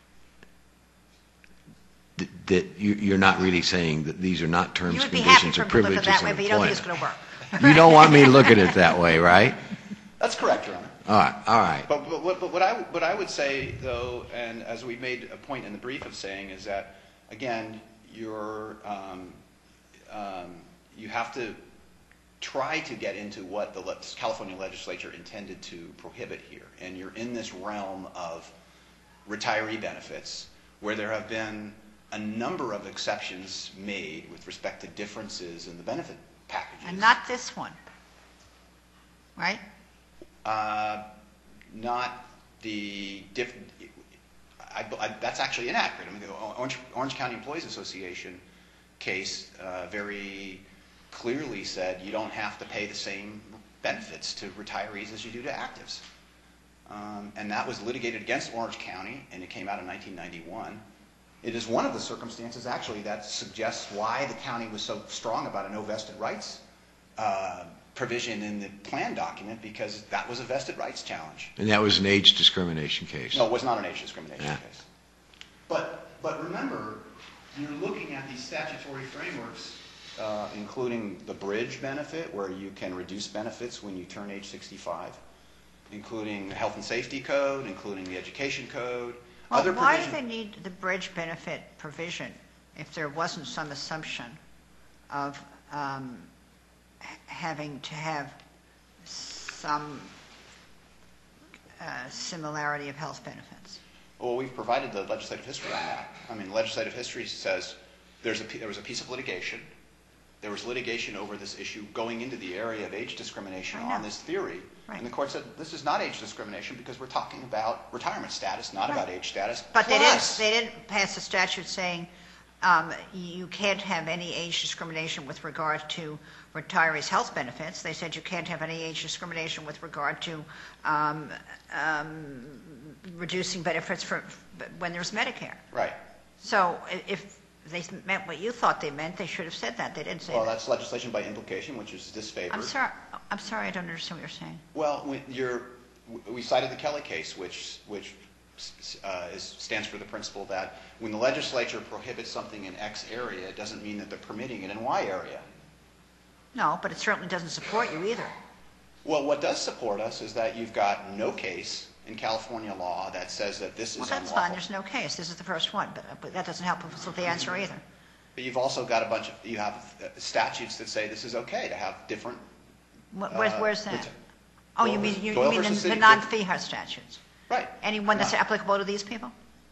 That, that you, you're not really saying that these are not terms, You would be happy conditions, for or them to look at it privileges that way, of but you don't think it's employment. going to work. You don't want me to look at it that way, right? that's correct, Your Honor. All right, all right. But, but, what- but what, I, what I would say, though, and as we made a point in the brief of saying, is that, again, you're, um, um, you have to try to get into what the le- California legislature intended to prohibit here. And you're in this realm of retiree benefits where there have been a number of exceptions made with respect to differences in the benefit packages. And not this one, right? Uh, not the diff. I, I, that's actually inaccurate. I mean, the Orange, Orange County Employees Association case uh, very clearly said you don't have to pay the same benefits to retirees as you do to actives. Um, and that was litigated against Orange County, and it came out in nineteen ninety-one. It is one of the circumstances, actually, that suggests why the county was so strong about a no vested rights uh, provision in the plan document, because that was a vested rights challenge. And that was an age discrimination case. No, it was not an age discrimination Yeah. case. But, but remember, you're looking at these statutory frameworks, uh, including the bridge benefit, where you can reduce benefits when you turn age sixty-five, including the health and safety code, including the education code. Well, other why do provision- they need the bridge benefit provision if there wasn't some assumption of um, h- having to have some uh, similarity of health benefits? Well, we've provided the legislative history on that. I mean, legislative history says there's a, there was a piece of litigation. There was litigation over this issue going into the area of age discrimination I know. on this theory. Right. And the court said, this is not age discrimination because we're talking about retirement status, not Right. about age status. But they didn't, Plus- they didn't pass a statute saying um, you can't have any age discrimination with regard to retirees' health benefits. They said you can't have any age discrimination with regard to um, um, reducing benefits for when there's Medicare. Right. So i- if they meant what you thought they meant, they should have said that. They didn't say Well, that. that's legislation by implication, which is disfavored. I'm sorry. I'm sorry. I don't understand what you're saying. Well, when you're, we cited the Kelly case, which, which uh, is, stands for the principle that when the legislature prohibits something in X area, it doesn't mean that they're permitting it in Y area. No, but it certainly doesn't support you either. Well, what does support us is that you've got no case in California law that says that this Well, is that's unlawful. fine. There's no case. This is the first one, but, but that doesn't help us with the answer either. But you've also got a bunch of, you have uh, statutes that say this is okay to have different. Wh- Where's, uh, where's that? ret- Oh, you Doyle mean, versus- you you Doyle mean versus the City the of- non-fee harsh statutes? Right. Anyone that's No. applicable to these people?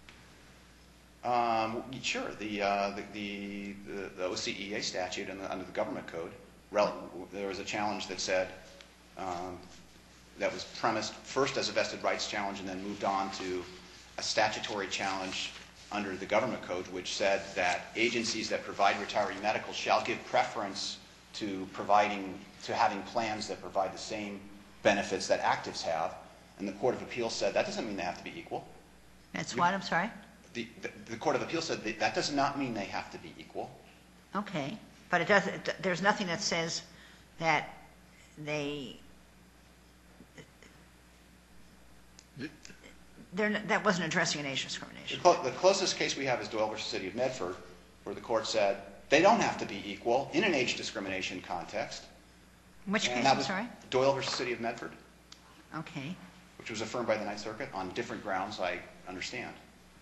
Um, sure, the, uh, the, the, the O C E A statute and the, under the government code, rel- there was a challenge that said, um, that was premised first as a vested rights challenge and then moved on to a statutory challenge under the government code, which said that agencies that provide retiree medical shall give preference to providing, to having plans that provide the same benefits that actives have. And the Court of Appeals said that doesn't mean they have to be equal. That's You- what, I'm sorry? The, the, the Court of Appeals said that, that does not mean they have to be equal. Okay, but it doesn't, it- there's nothing that says that they, they're, n- that wasn't addressing an age The, discrimination. clo- the closest case we have is Doyle versus City of Medford, where the court said they don't have to be equal in an age discrimination context. Which And case, that I'm was sorry? Doyle versus City of Medford, Okay. which was affirmed by the Ninth Circuit on different grounds, I understand.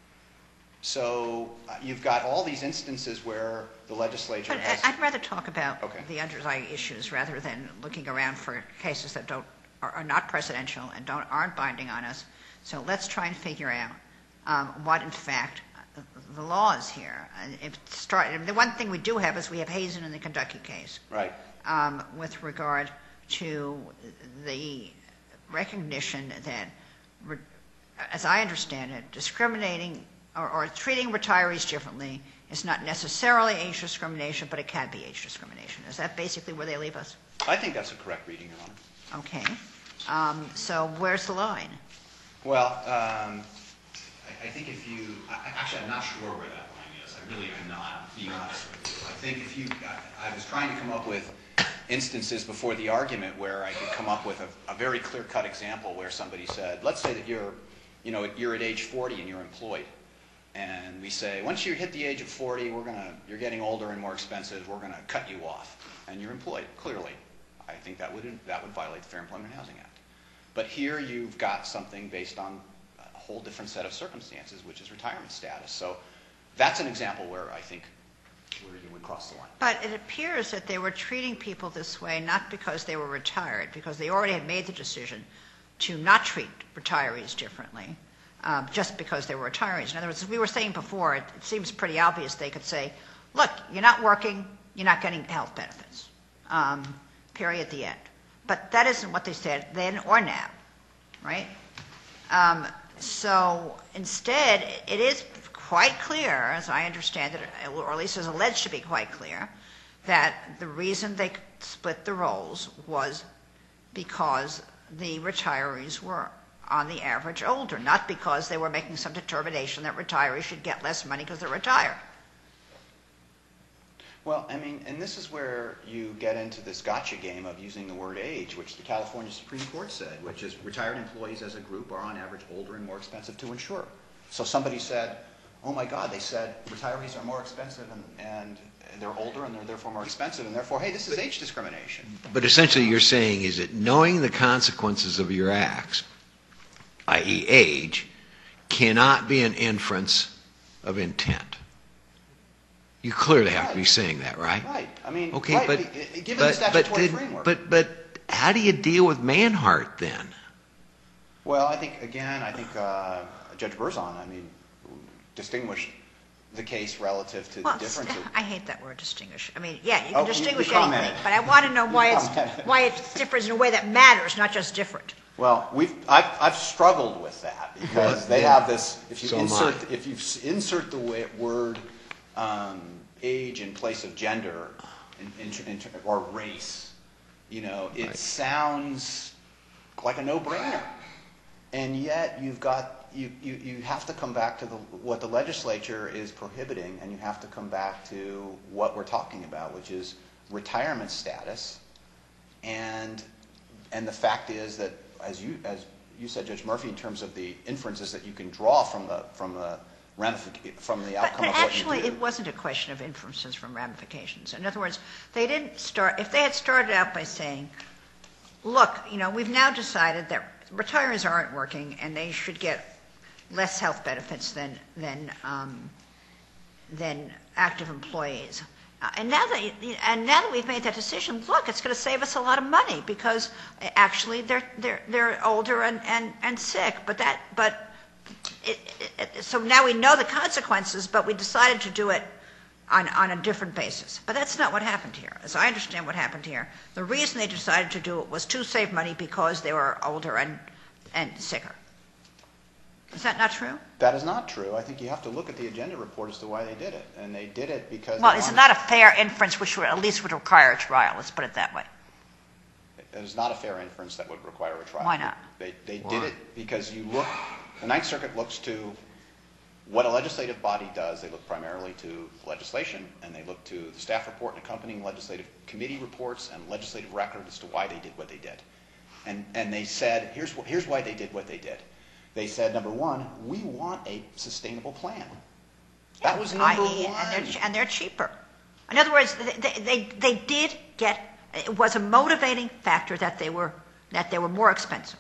So uh, you've got all these instances where the legislature But has... I- I'd rather talk about Okay. the underlying issues rather than looking around for cases that don't, are are not precedential and don't, aren't binding on us. So let's try and figure out um, what, in fact, uh, the law is here. And if start, the one thing we do have is we have Hazen in the Kentucky case. Right. Um, with regard to the recognition that, re- as I understand it, discriminating or, or treating retirees differently is not necessarily age discrimination, but it can be age discrimination. Is that basically where they leave us? I think that's a correct reading, Your Honor. Okay. Um, so where's the line? Well, um, I, I think if you, I, I- actually, I'm not sure where that line is. I really am not, being honest with you. I think if you, I, I was trying to come up with instances before the argument where I could come up with a, a very clear-cut example where somebody said, let's say that you're, you know, you're at age forty and you're employed. And we say, once you hit the age of forty, we're gonna, you're getting older and more expensive, we're gonna cut you off. And you're employed, clearly. I think that would, that would violate the Fair Employment and Housing Act. But here you've got something based on a whole different set of circumstances, which is retirement status. So that's an example where I think where you would cross the line. But it appears that they were treating people this way not because they were retired, because they already had made the decision to not treat retirees differently, um, just because they were retirees. In other words, as we were saying before, it, it seems pretty obvious they could say, look, you're not working, you're not getting health benefits, um, period, the end. But that isn't what they said then or now, right? Um, so instead, it is quite clear, as I understand it, or at least is alleged to be quite clear, that the reason they split the roles was because the retirees were on the average older, not because they were making some determination that retirees should get less money because they're retired. Well, I mean, and this is where you get into this gotcha game of using the word age, which the California Supreme Court said, which is retired employees as a group are on average older and more expensive to insure. So somebody said, oh my God, they said retirees are more expensive and, and they're older and they're therefore more expensive and therefore, hey, this is age discrimination. But essentially you're saying is that knowing the consequences of your acts, that is age, cannot be an inference of intent. You clearly have to be saying that, right? Right. I mean, Okay, right, but, be- given but, the statutory but, did- framework. but, but how do you deal with Manhart then? Well, I think, again, I think uh, Judge Berzon, I mean, distinguished the case relative to Well, the difference. of- I hate that word distinguish. I mean, yeah, you Oh, can you- distinguish you commented. anything, but I want to know You why it's, commented. why it differs in a way that matters, not just different. Well, we've, I've, I've struggled with that because Well, they yeah. have this, if you So am insert, I. if you s- insert the wa- word um, age in place of gender in, in, in, or race, you know, it Right. sounds like a no-brainer. And yet you've got, you, you, you have to come back to the, what the legislature is prohibiting, and you have to come back to what we're talking about, which is retirement status. And, and the fact is that, as you, as you said, Judge Murphy, in terms of the inferences that you can draw from the, from the ramific- from the But, outcome but of what actually, you do. it wasn't a question of inferences from ramifications. In other words, they didn't start, if they had started out by saying, look, you know, we've now decided that retirees aren't working and they should get less health benefits than, than, um, than active employees. Uh, and now that you, and now that we've made that decision, look, it's going to save us a lot of money because uh, actually they're they're they're older and, and, and sick. But that but it, it, so now we know the consequences, but we decided to do it on on a different basis. But that's not what happened here. As I understand what happened here, the reason they decided to do it was to save money because they were older and and sicker. Is that not true? That is not true. I think you have to look at the agenda report as to why they did it. And they did it because... Well, they is it wanted- not a fair inference which would, at least would require a trial? Let's put it that way. It is not a fair inference that would require a trial. Why not? They, they Why? did it because you look... The Ninth Circuit looks to what a legislative body does. They look primarily to legislation, and they look to the staff report and accompanying legislative committee reports and legislative record as to why they did what they did. And, and they said, here's, wh- here's why they did what they did. They said, number one, we want a sustainable plan. That was number I E, one. And they're, and they're cheaper. In other words, they, they, they did get, it was a motivating factor that they were, that they were more expensive.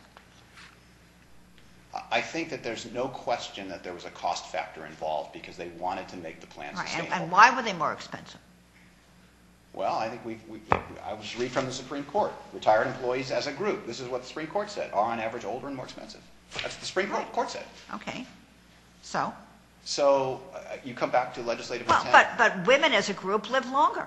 I think that there's no question that there was a cost factor involved because they wanted to make the plan Right. And, sustainable. and why were they more expensive? Well, I think we, we, I was read from the Supreme Court. Retired employees as a group, this is what the Supreme Court said, are on average older and more expensive. That's what the Supreme Court, Right. Court said. Okay. So? So uh, you come back to legislative Well, intent. but, but women as a group live longer.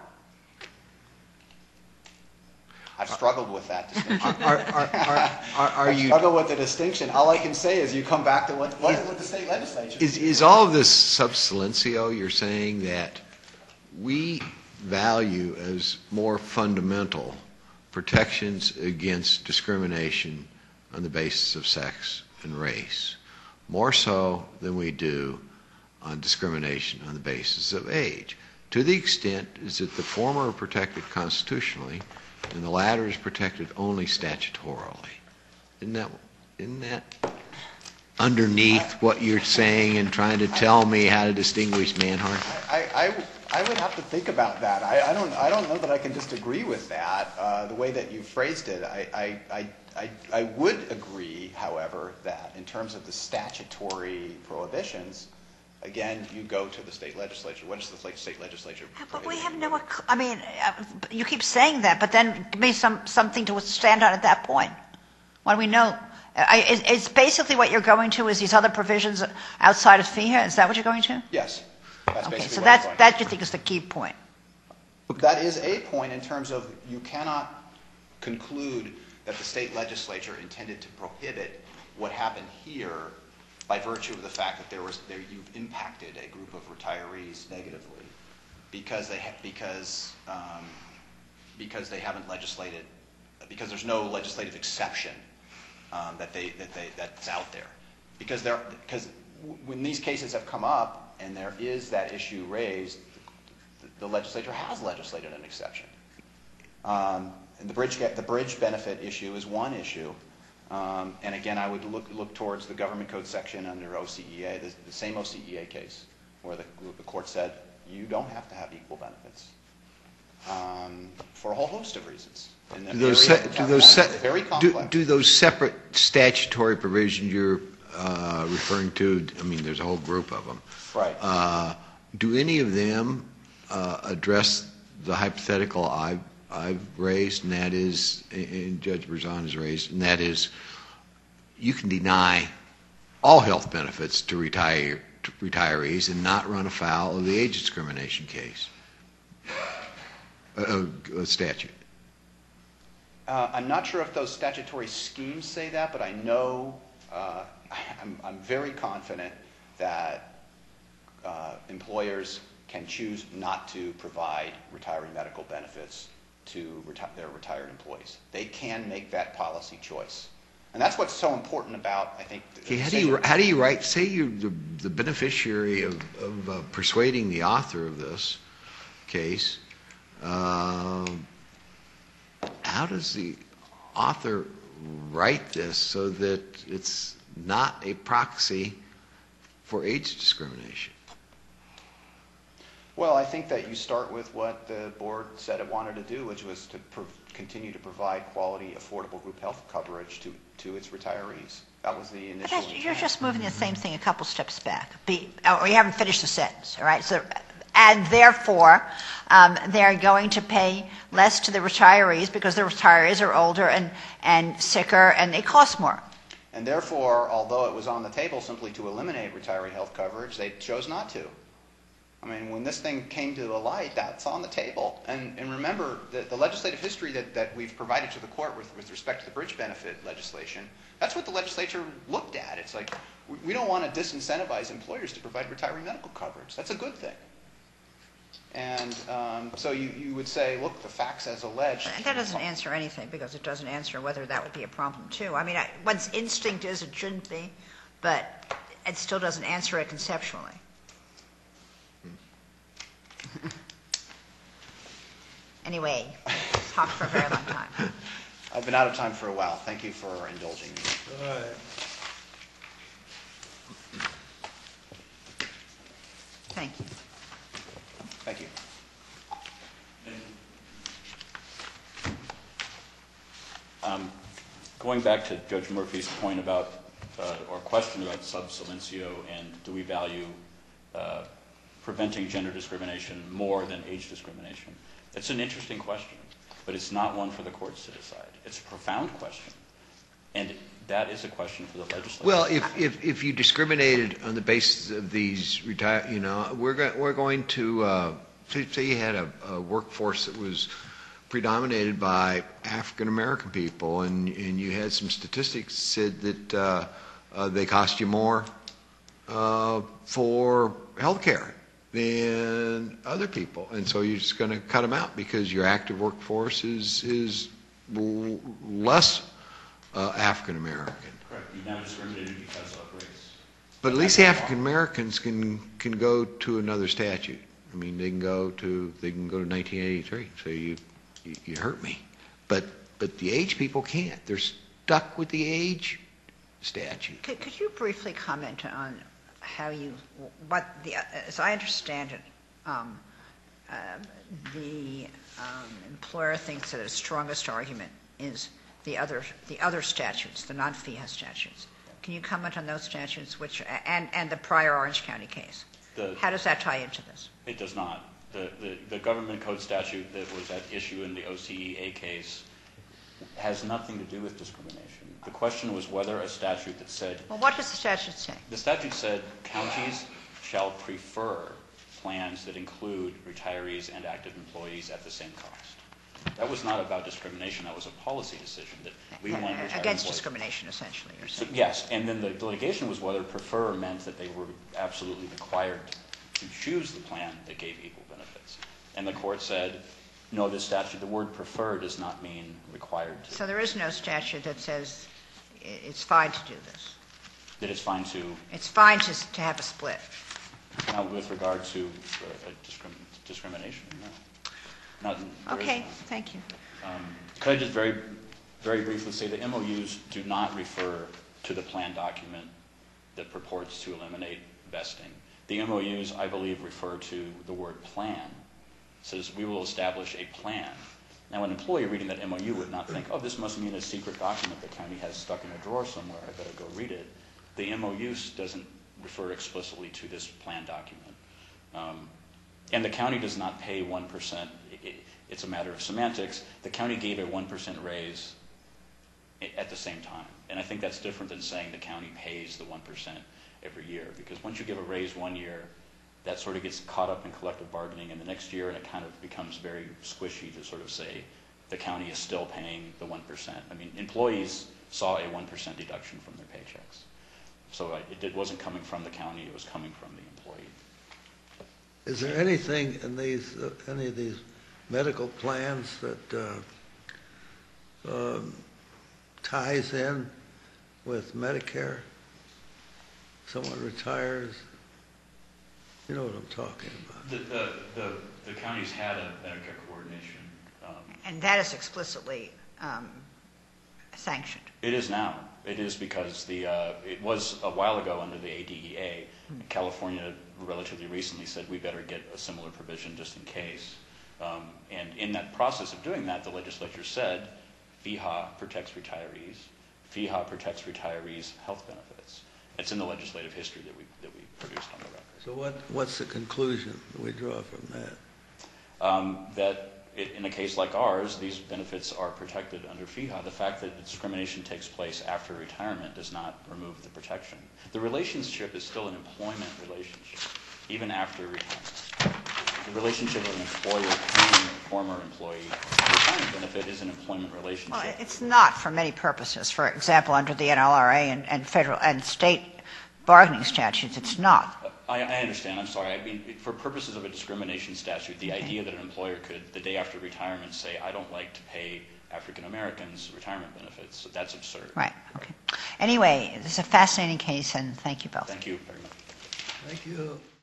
I've struggled with that distinction. Are, are, are, are, are I've you, struggled with the distinction. All I can say is you come back to what, what, what the state legislature is, is all of this sub silencio, you're saying that we value as more fundamental protections against discrimination on the basis of sex and race, more so than we do on discrimination on the basis of age, to the extent is that the former are protected constitutionally and the latter is protected only statutorily. Isn't that, isn't that underneath what you're saying and trying to tell me how to distinguish Manhart? I, I, I would have to think about that. I, I don't I don't know that I can just agree with that, uh, the way that you phrased it. I, I, I, I, I would agree, however, that in terms of the statutory prohibitions, again, you go to the state legislature. What is the state legislature? But we prohibiting? have no, I mean, uh, you keep saying that, but then give me some, something to stand on at that point. What do we know? I, is, is basically what you're going to is these other provisions outside of FEHA? Is that what you're going to? Yes. That's Okay, basically so what I'm that's, going that you think is the key point. to. That is a point in terms of you cannot conclude that the state legislature intended to prohibit what happened here by virtue of the fact that there was there you've impacted a group of retirees negatively because they ha- because um, because they haven't legislated because there's no legislative exception um, that they that they that's out there because there because w- when these cases have come up and there is that issue raised, the, the legislature has legislated an exception. Um, and the bridge the bridge benefit issue is one issue. Um, and again, I would look look towards the government code section under O C E A, the, the same O C E A case, where the, the court said you don't have to have equal benefits um, for a whole host of reasons. And the Do those, area se- of do those, tax se- is very do, complex. do those separate statutory provisions you're uh, referring to, I mean, there's a whole group of them. Right. Uh, do any of them uh, address the hypothetical I've, I've raised, and that is, and Judge Berzon has raised, and that is, you can deny all health benefits to, retire, to retirees and not run afoul of the age discrimination case, uh, uh, statute. Uh, I'm not sure if those statutory schemes say that, but I know, uh, I'm, I'm very confident that uh, employers can choose not to provide retiree medical benefits to reti- their retired employees. They can make that policy choice. And that's what's so important about, I think, the Okay, how do you decision. how do you write? Say you're the, the beneficiary of, of uh, persuading the author of this case. Uh, how does the author write this so that it's not a proxy for age discrimination? Well, I think that you start with what the board said it wanted to do, which was to prov- continue to provide quality, affordable group health coverage to, to its retirees. That was the But initial that's, you're intent. just moving the same thing a couple steps back. Be, or you haven't finished the sentence, all right? So and therefore um, they're going to pay less to the retirees because the retirees are older and, and sicker and they cost more. And therefore, although it was on the table simply to eliminate retiree health coverage, they chose not to. I mean, when this thing came to the light, that's on the table. And, and remember, the, the legislative history that, that we've provided to the court with, with respect to the bridge benefit legislation, that's what the legislature looked at. It's like, we, we don't want to disincentivize employers to provide retiree medical coverage. That's a good thing. And um, so you, you would say, look, the facts as alleged. That doesn't answer anything because it doesn't answer whether that would be a problem too. I mean, I, one's instinct is it shouldn't be, but it still doesn't answer it conceptually. Anyway, talked for a very long time. I've been out of time for a while. Thank you for indulging me. All right. Thank you. Thank you. Um, going back to Judge Murphy's point about, uh, or question about sub silencio and do we value uh, preventing gender discrimination more than age discrimination, it's an interesting question, but it's not one for the courts to decide. It's a profound question, and that is a question for the legislature. Well, if, if, if you discriminated on the basis of these retire, you know, we're, go, we're going to, uh, say, say you had a, a workforce that was predominated by African American people, and, and you had some statistics said that uh, uh, they cost you more uh, for health care than other people, and so you're just going to cut them out because your active workforce is is l- less uh, African American. Correct. You now discriminated because of race. But at least the African Americans can can go to another statute. I mean, they can go to they can go to nineteen eighty-three. So you you, you hurt me, but but the age people can't. They're stuck with the age statute. Could, could you briefly comment on how you, what the, as I understand it, um, uh, the um, employer thinks that its strongest argument is the other, the other statutes, the non-F I H A statutes. Can you comment on those statutes, which and and the prior Orange County case? The, how does that tie into this? It does not. The, the the government code statute that was at issue in the O C E A case has nothing to do with discrimination. The question was whether a statute that said... Well, what does the statute say? The statute said counties shall prefer plans that include retirees and active employees at the same cost. That was not about discrimination. That was a policy decision that we uh, want retired against employees. Discrimination, essentially, you're saying. So, yes, and then the litigation was whether prefer meant that they were absolutely required to choose the plan that gave equal benefits. And the court said, no, the statute, the word prefer does not mean required to. So there is no statute that says it's fine to do this. That it's fine to, It's fine to, to have a split. not with regard to uh, discrim- discrimination, no. Not, there is Okay, none. thank you. Um, could I just very, very briefly say the M O Us do not refer to the plan document that purports to eliminate vesting. The M O Us, I believe, refer to the word plan. It says we will establish a plan. Now, an employee reading that M O U would not think, oh, this must mean a secret document the county has stuck in a drawer somewhere. I better go read it. The M O U doesn't refer explicitly to this plan document. Um, and the county does not pay one percent. It, it's a matter of semantics. The county gave a one percent raise at the same time. And I think that's different than saying the county pays the one percent every year. Because once you give a raise one year, that sort of gets caught up in collective bargaining in the next year, and it kind of becomes very squishy to sort of say the county is still paying the one percent. I mean, employees saw a one percent deduction from their paychecks. So it, it wasn't coming from the county, it was coming from the employee. Is there anything in these, uh, any of these medical plans that uh, um, ties in with Medicare? Someone retires, you know what I'm talking about. The, the, the, the counties had a Medicare coordination. Um, And that is explicitly um, sanctioned. It is now. It is because the uh, it was a while ago under the A D E A. Hmm. California relatively recently said we better get a similar provision just in case. Um, and in that process of doing that, the legislature said F I H A protects retirees. F I H A protects retirees' health benefits. It's in the legislative history that we that we produced on the record. So what, what's the conclusion we draw from that? Um, that it, in a case like ours, these benefits are protected under F E H A. The fact that discrimination takes place after retirement does not remove the protection. The relationship is still an employment relationship, even after retirement. The relationship of an employer paying a former employee a retirement benefit is an employment relationship. Well, it's not for many purposes. For example, under the N L R A and, and federal and state bargaining statutes, it's not. I, I understand. I'm sorry. I mean, for purposes of a discrimination statute, the Okay. idea that an employer could, the day after retirement, say, I don't like to pay African Americans retirement benefits, that's absurd. Right. Okay. Anyway, this is a fascinating case, and thank you both. Thank you very much. Thank you.